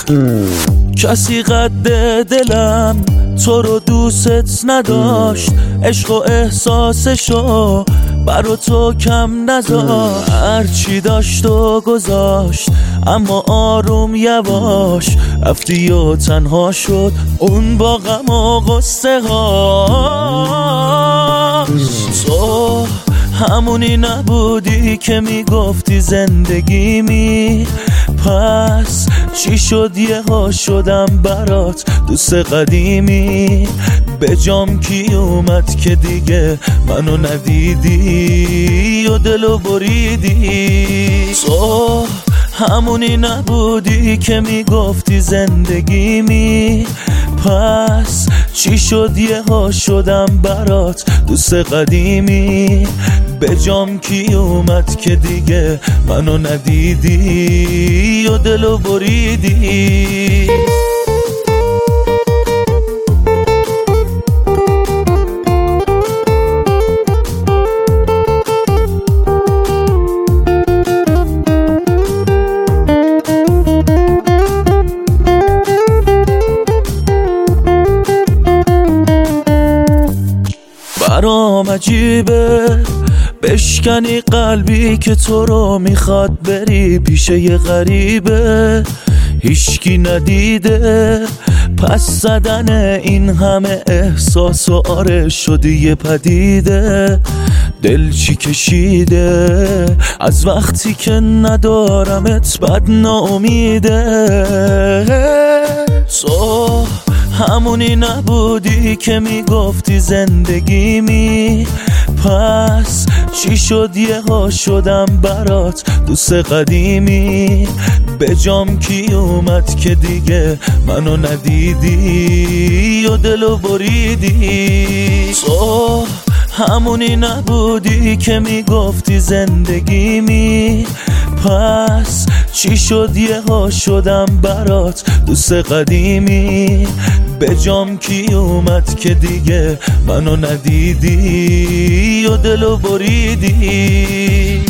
کسی قد دلم تو رو دوست نداشت، عشق و احساسشو برا تو کم نذاشت. هرچی داشت و گذاشت اما آروم یواش رفتی و تنها شد اون با غم و غصه ها. تو همونی نبودی که میگفتی زندگیمی، پس چی شد یه ها شدم برات دوست قدیمی. به جام کی اومد که دیگه منو ندیدی و دلو بریدی. تو همونی نبودی که میگفتی زندگیمی، پس چی شد یه ها شدم برات دوست قدیمی. به جام کی اومد که دیگه منو ندیدی و دلو بریدی. برام عجیبه بشکنی قلبی که تو رو میخواد بری پیش یه غریبه هیچکی ندیده. پس زدن این همه احساس و آره شدی یه پدیده. دل چی کشیده از وقتی که ندارمت بد ناامیده. تو همونی نبودی که میگفتی زندگیمی، پس چی شد یه ها شدم برات دوست قدیمی. به جام کی اومد که دیگه منو ندیدی و دلو بریدی. تو همونی نبودی که میگفتی زندگیمی، پس چی شد یه ها شدم برات دوست قدیمی. به جام کی اومد که دیگه منو ندیدی و دلو بریدی.